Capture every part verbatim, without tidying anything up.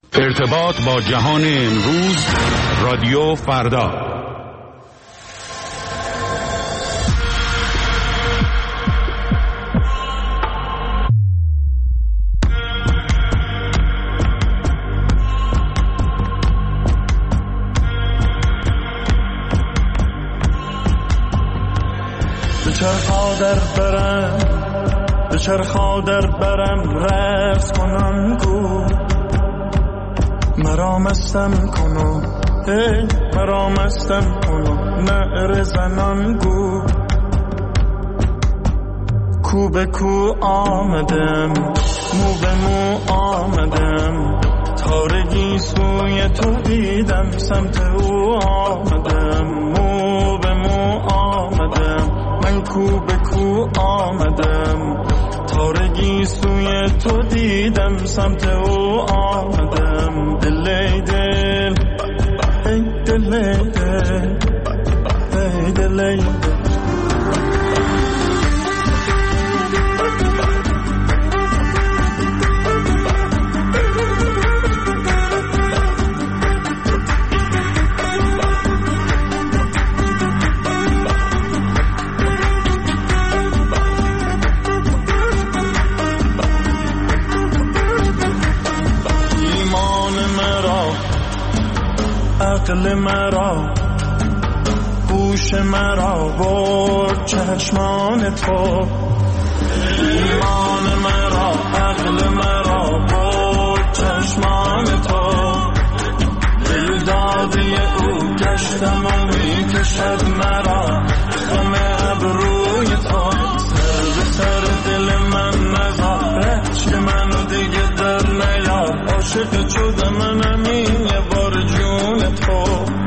ارتباط با جهان امروز، رادیو فردا. به چرخا در برم، به چرخا در برم رقص کنم گو مرا مستم کنو، هی مرا مستم کنو نعره زنم گو کو به کو آمدم، مو به مو آمدم، تارگی سوی تو دیدم، سمت او آمدم، مو به مو آمدم، من کو به کو آمدم، تارگی سوی تو دیدم، سمت او آمدم، دلی دل ای دلی دل ای دلی دل. عقل مرا، هوش مرا برد چشمان تو، ایمان مرا، عقل مرا برد چشمان تو، دل دادی او گشتم و میکشد مرا خم ابروی تو، سر به سر دل من نزار، عشق منو دیگه در نیار، عاشق شدم منم این یه بار جون تو،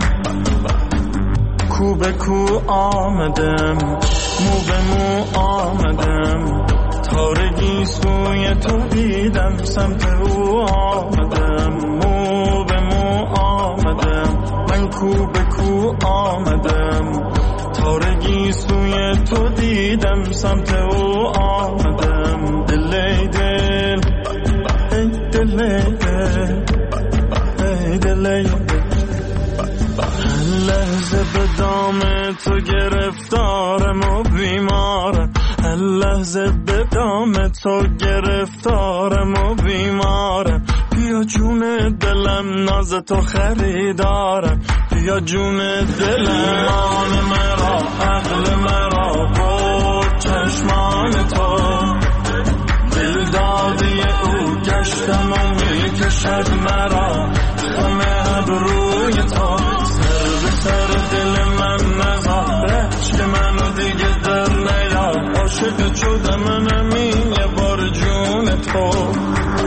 کو به کو آمدم، مو به مو آمدم، تارگی سوی تو دیدم، سمت او آمدم، مو به مو آمدم، من کو به کو آمدم، تارگی سوی تو دیدم، سمت او آمدم، دلی دل ای دلی دل ای دلی دل. هر لحظه به دام تو گرفتارم و بیمارم، هر لحظه به دام تو گرفتارم و بیمارم، بیا جون دلم ناز تو خریدارم، بیا جون دلم، ایمان مرا، عقل مرا بود چشمان تو، دل دادی او گشتم و میکشد مرا خم ابروی تو، سر به سر دل من نزار، عشق منو دیگه در نیار، عاشق شدم منم این یه بار جون تو.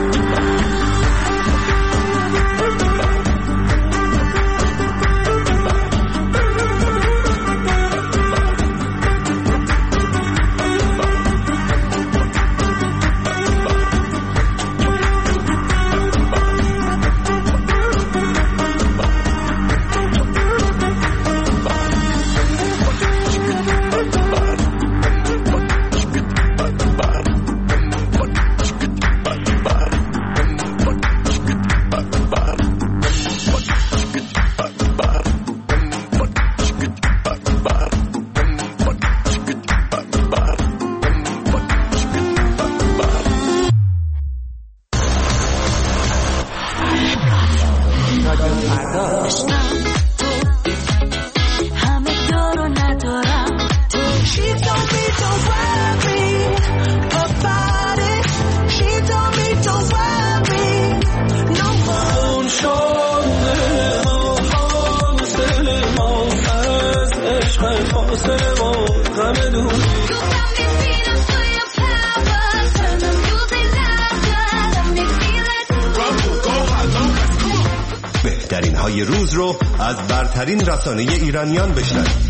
بهترین های روز رو از برترین رسانه ایرانیان بشنوید.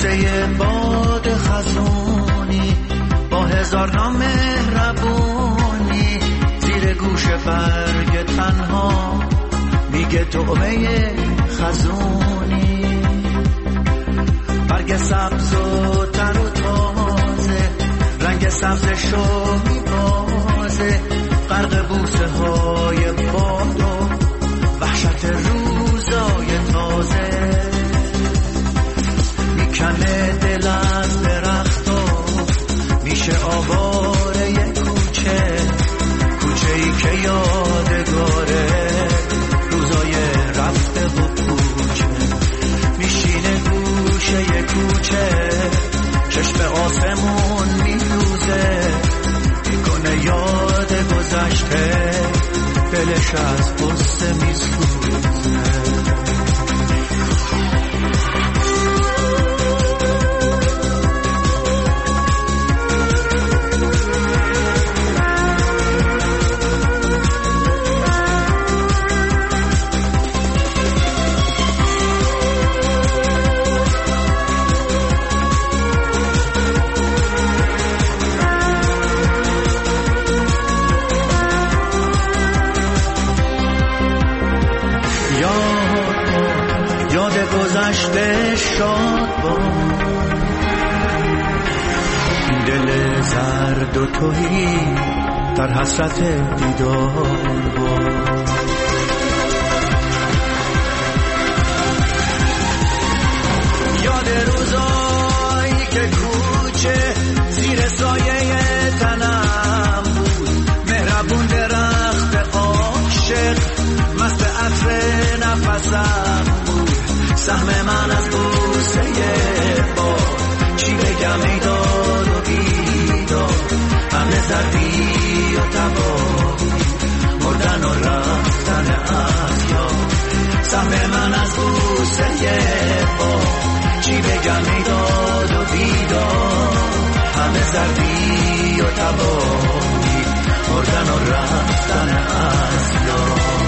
بوسه باد خزونی با هزار نام مهربونی زیر گوش برگ تنها میگه طعمه خزونی. برگ سبز و تر و تازه رنگ سبزشو میبازه غرق بوسه های باد و وحشت روزای تازه. میکنه دل از درخت و میشه آواره کوچه کوچه ای که یادگاره روزای رفته و کوچه. میشینه گوشه کوچه چشم آسمون میدوزه میکنه یاد گذشته دلش از قصه میسوزه. گذشته شاد با دل زرد و توهی در حسرت دیدار با. یاد روزایی که کوچه زیر سایه تنم بود مهربون درخت عاشق مست عطر نفسم بود سهم من از بوسه با چی بگم ای داد و بیداد همه زردی و تباهی مردن و رفتن از یاد سهم من از بوسه با چی بگم ای داد و بیداد همه زردی و تباهی مردن و رفتن از یاد.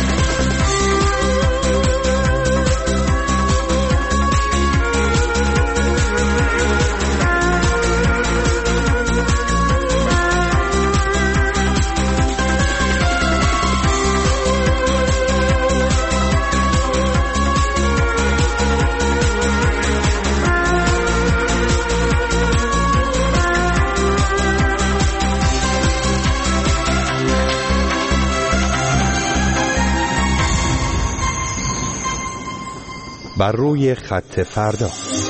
بر روی خط فردا.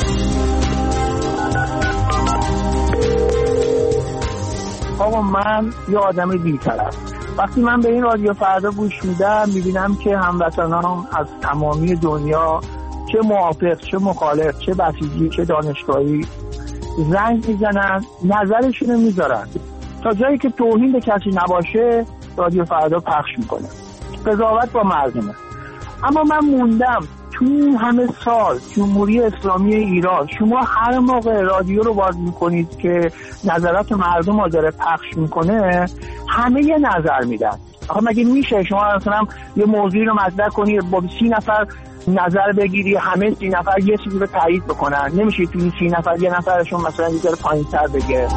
آقا من یه آدم بی‌طرف وقتی من به این رادیو فردا گوش میدم میبینم که هموطنان از تمامی دنیا چه موافق چه مخالف چه بسیجی چه دانشگاهی زنگ میزنن نظرشونو میذارن تا جایی که توهین به کسی نباشه رادیو فردا پخش میکنه قضاوت با مردمه. اما من موندم تو این همه سال جمهوری اسلامی ایران شما هر موقع رادیو رو باز میکنید که نظرات مردم رو داره پخش میکنه همه یه نظر میدن. آخه مگه میشه شما مثلا یه موضوعی رو مطرح کنی با سی نفر نظر بگیری همه سی نفر یه چیزی رو تایید بکنن؟ نمیشه تو این سی نفر یه نفرشون مثلا یه ذره پایین‌تر بگه.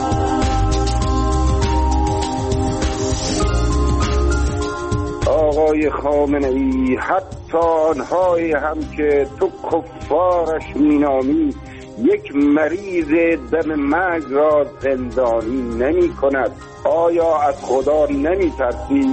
آقای خامنه‌ای حتی آنهایی هم که تو کفارش مینامی یک مریض دم مرگ را زندانی نمی کند. آیا از خدا نمی ترسی؟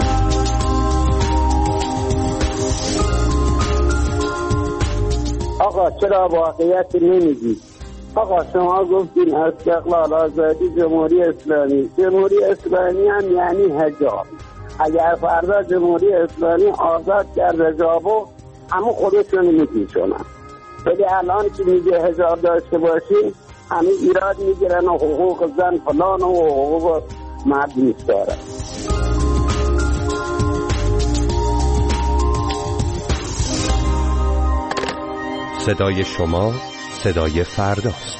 آقا چرا واقعیت نمیگی؟ آقا شما گفتین استقلال آزادی جمهوری اسلامی. جمهوری اسلامی هم یعنی حجاب. اگر فردا جمهوری اسلامی آزاد کرد حجابو همه خودشون میپیچونن. ولی الان که میگه حجاب داشته باشی همه ایراد میگیرن و حقوق زن فلان و حقوق مرد نیست دارن. صدای شما صدای فرداست.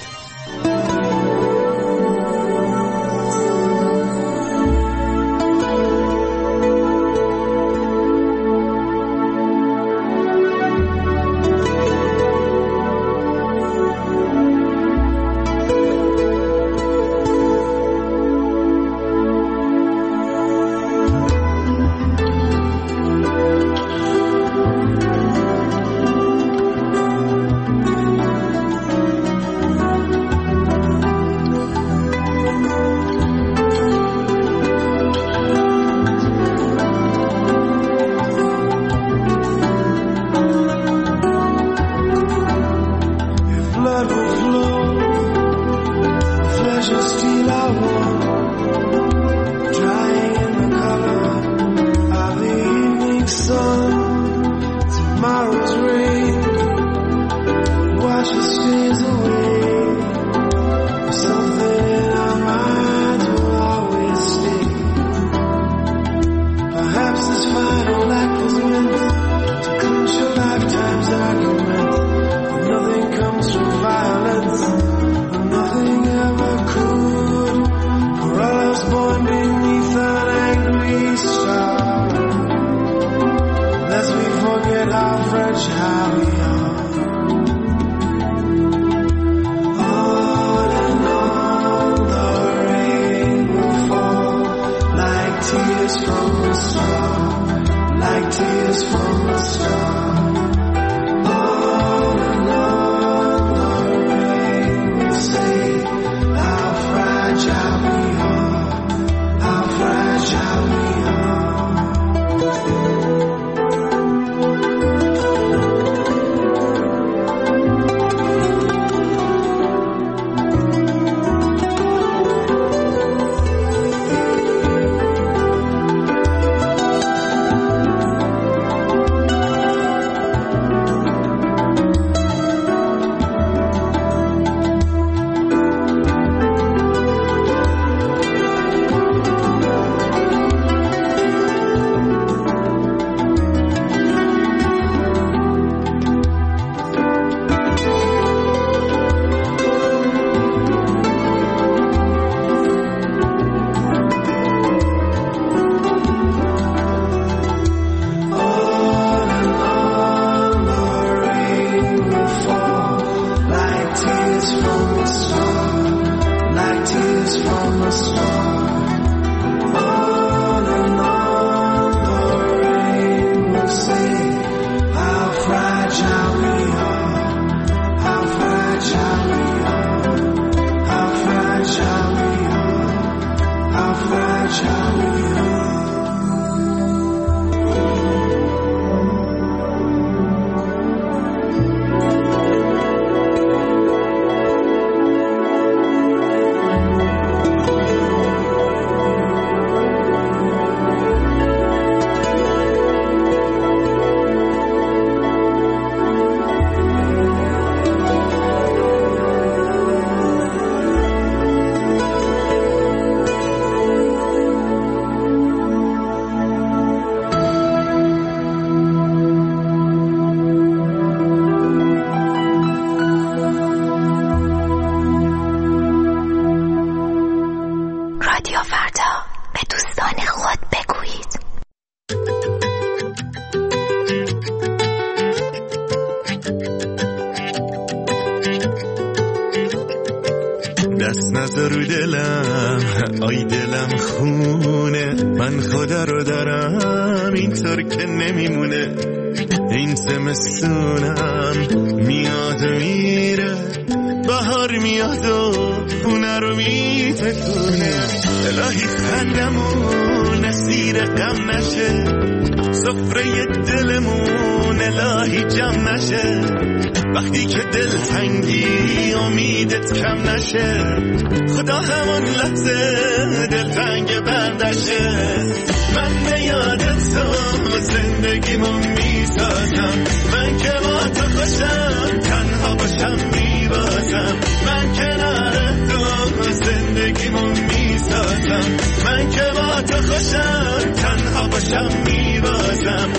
دست نذار رو دلم، آی دلم خونه، من خدا رو دارم اینطور که نمیمونه. این زمستونم میاد و میره، بهار میاد و خونه رو میتکونه. الهی خندمون اسیر غم نشه، سفره دلمون الهی جمع نشه. وقتی که دل تنگی امیدت کم نشه، خدا همون لحظه دل تنگ بردشه. من به یادت تو زندگیمو میسازم، من که با تو خوشم تنها باشم میبازم. من کنار تو زندگیمو میسازم، من که با تو خوشم تنها باشم میبازم.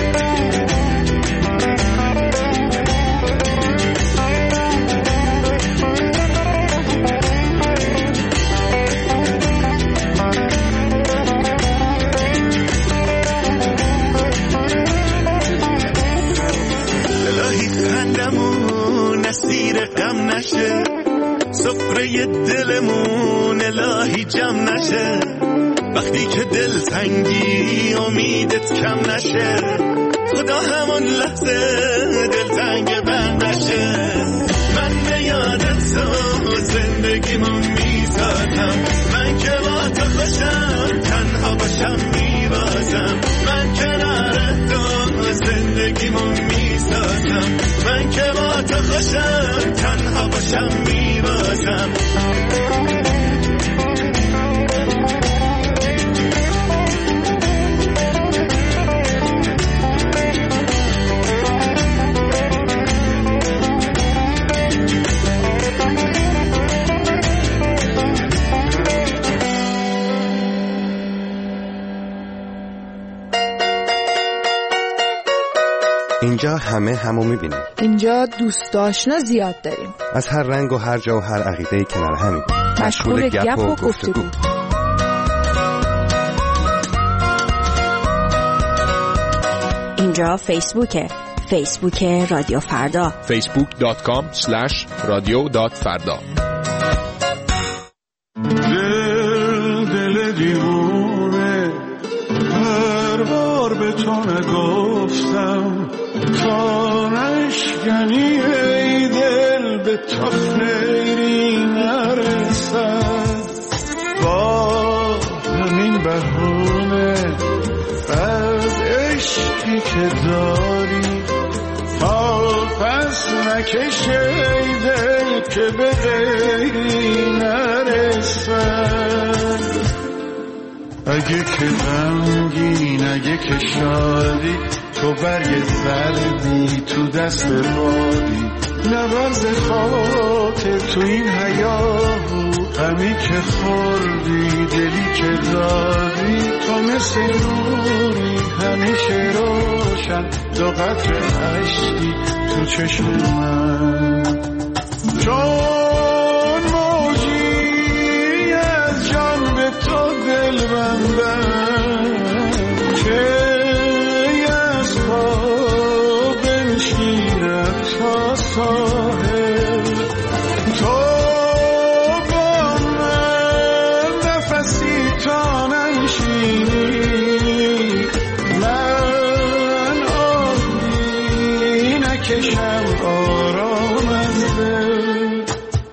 نسیر غم نشه، سفره دلمون الهی جمع نشه. وقتی که دل تنگی امیدت کم نشه، خدا همون لحظه دل تنگ بندشه. من به یادت تو زندگیمو میسازم، من که با تو خوشم تنها باشم میبازم. من کنار تو زندگیمو میسازم، من که با تو خوشم تنها باشم میبازم. اینجا همه همو میبینیم. اینجا دوست آشنا زیاد داریم، از هر رنگ و هر جا و هر عقیده‌ای کنار همیم، مشغول گپ و گفتگو. اینجا فیسبوکه، فیسبوک رادیو فردا، فیسبوک دات کام اسلش رادیو دات فردا. دل دل دیوونه، هر بار به تو نگفتم تا نشکنی ای دل به تو خیری نرسد. با همین بهونه از عشقی که داری تا پس نکش ای دل که به غیری نرسد. اگه که غمگین اگه که شادی، تو برگ زردی تو دست بادی، نبرز خاطر تو این حیاهو، غمی که خوردی دلی که دادی، تو مثل نوری همیشه روشن، دو قطر عشقی تو چشم من. چون موجی از جان به تو دل بندم، که تا ساحل تو با من نفسی تا ننشینی، من آبی نکشم آرام از دل.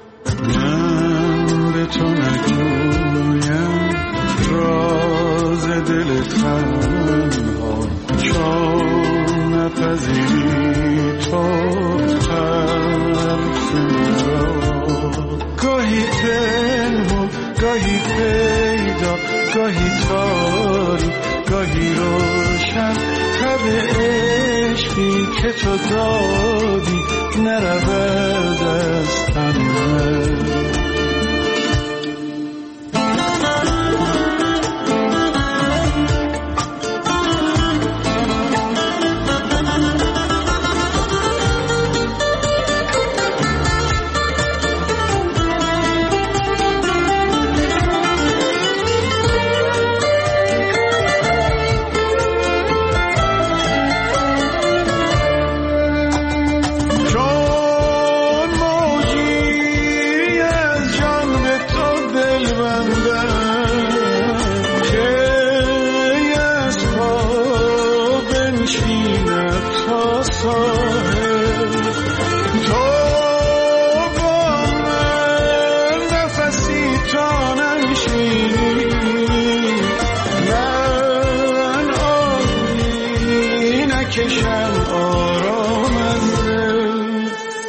من به تو نگویم راز دل تنها، چون نپذیری تو گاهی پنهون گاهی پیدا، گاهی تاری گاهی روشن، تب عشقی که تو دادی نرود از تن من. چون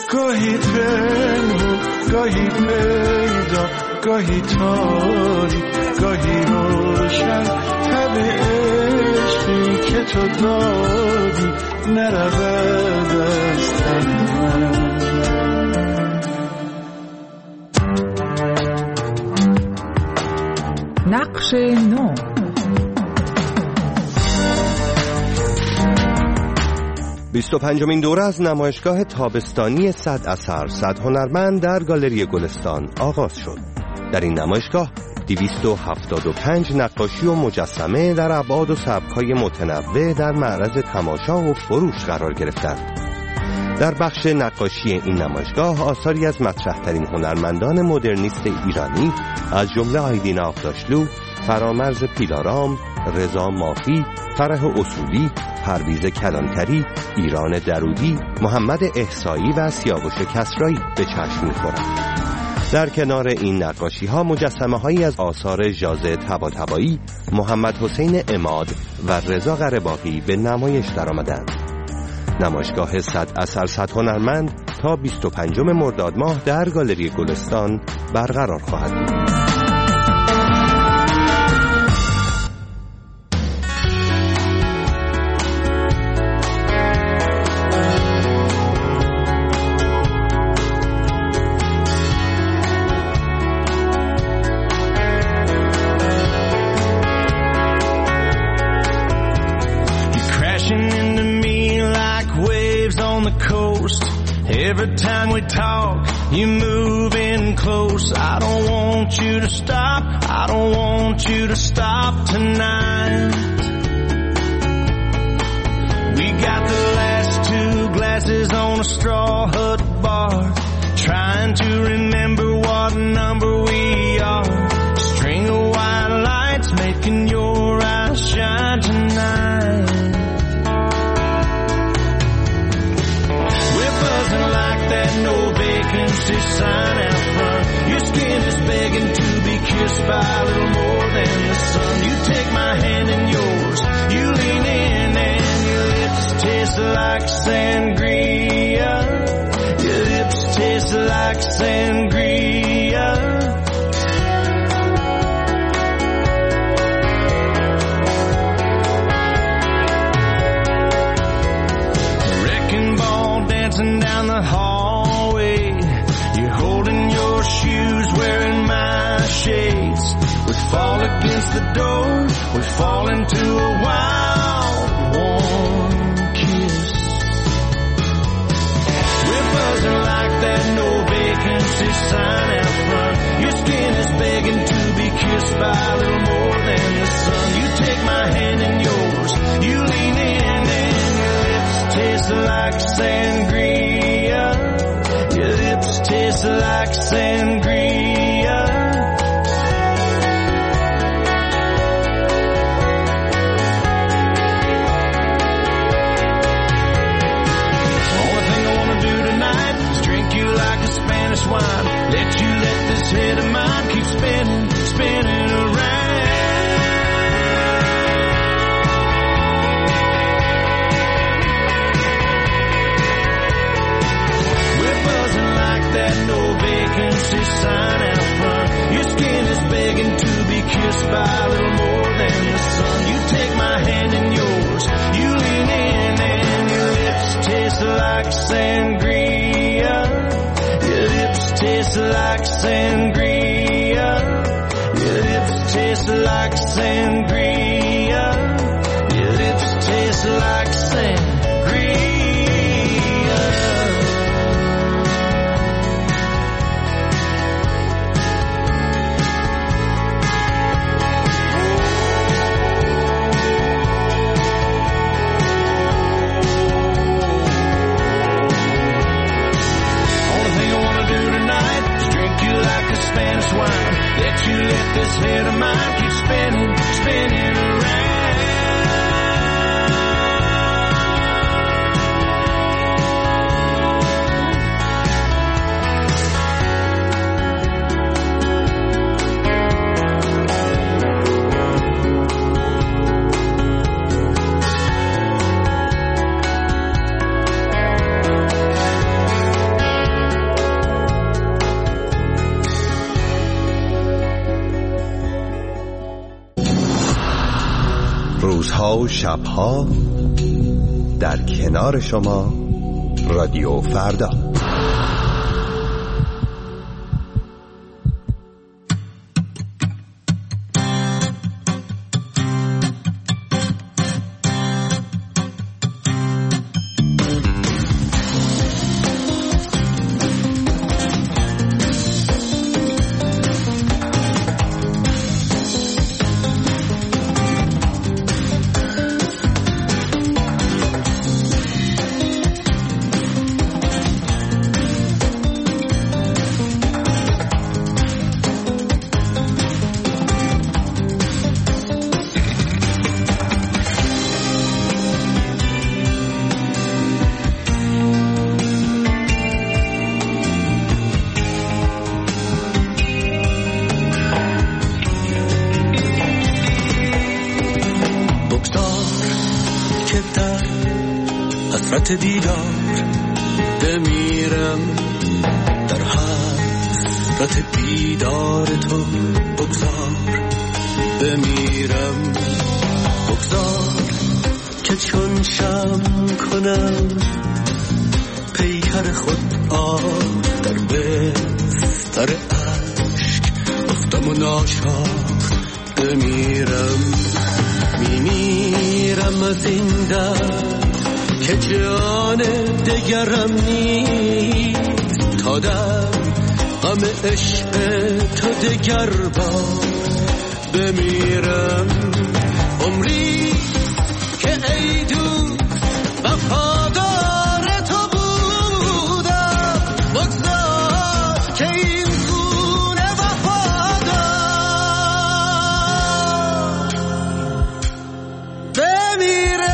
گاهی پنهون گاهی پیدا، گاهی تاریک گاهی روشن، تب عشقی که تو دادی نرود از تن من. نقش نو. بیست و پنجمین دوره از نمایشگاه تابستانی صد اثر صد هنرمند در گالری گلستان آغاز شد. در این نمایشگاه دویست و هفتاد و پنج نقاشی و مجسمه در ابعاد و سبک‌های متنوع در معرض تماشا و فروش قرار گرفتند. در بخش نقاشی این نمایشگاه آثاری از مطرح‌ترین هنرمندان مدرنیست ایرانی از جمله آیدین آغداشلو، فرامرز پیلارام، رضا مافی، فرح اصولی، پرویز کلانتری، ایران درودی، محمد احصایی و سیاوش کسرایی به چشم می‌خورند. در کنار این نقاشی ها مجسمه هایی از آثار ژاژه طباطبایی، محمد حسین عماد و رضا قره‌باغی به نمایش درآمدند. نمایشگاه صد اثر صد هنرمند تا بیست و پنجم مرداد ماه در گالری گلستان برقرار خواهد بود. Every time we talk, you're moving close. I don't want you to stop. I don't want you to stop tonight. We got the last two glasses on a straw hut bar, trying to remember what number we are. String of white lights making your eyes shine tonight. That no vacancy sign out front. Your skin is begging to be kissed by a little more than the sun. You take my hand in yours, you lean in and your lips taste like sangria. Your lips taste like sangria. Wrecking ball dancing down the hall. Wearing my shades, we fall against the door, we fall into a wild, warm kiss. We're buzzing like that no vacancy sign out front. Your skin is begging to be kissed by a little more than the sun. You take my hand in yours, you lean in and your lips taste like sangria. Your lips taste like sangria. Only thing I wanna do tonight is drink you like a Spanish wine. Let you let this head of mine keep spinning, spinning around. That no vacancy sign out front. Your skin is begging to be kissed by a little more than the sun. You take my hand in yours, you lean in and your lips taste like sangria. Your lips taste like sangria. Your lips taste like sangria. Your lips taste like sangria. Spanish wine. Let you let this head of mine keep spinning, spinning around. روزها و شبها در کنار شما رادیو فردا. دیدار بمیرم در حسرت دیدار تو، بگذار بمیرم، بگذار که چون شم کنم پیکر خود آب در بستر عشق افتم و ناچار بمیرم، میمیرم از این در که جان دگرم نیست، تا در غم عشق تو دگر بار بمیرم، عمری که ای دوست وفادار تو بودم، بگذار که این گونه وفادار بمیرم.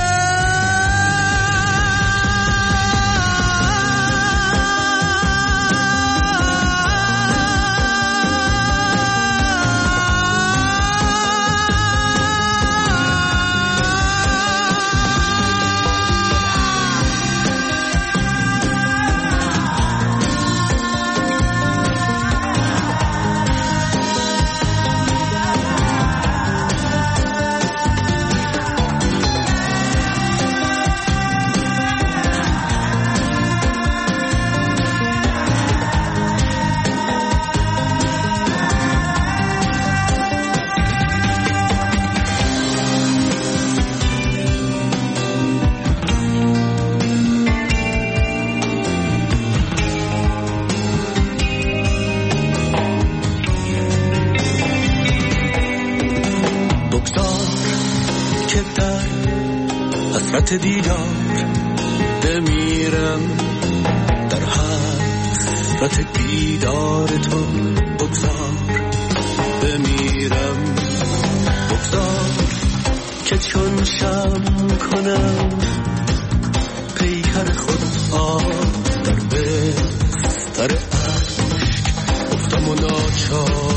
دیدار بمیرم در حسرت دیدار تو، بگذار بمیرم، بگذار که چون شم کنم پیکر خود آب در بستر عشق افتم و ناچار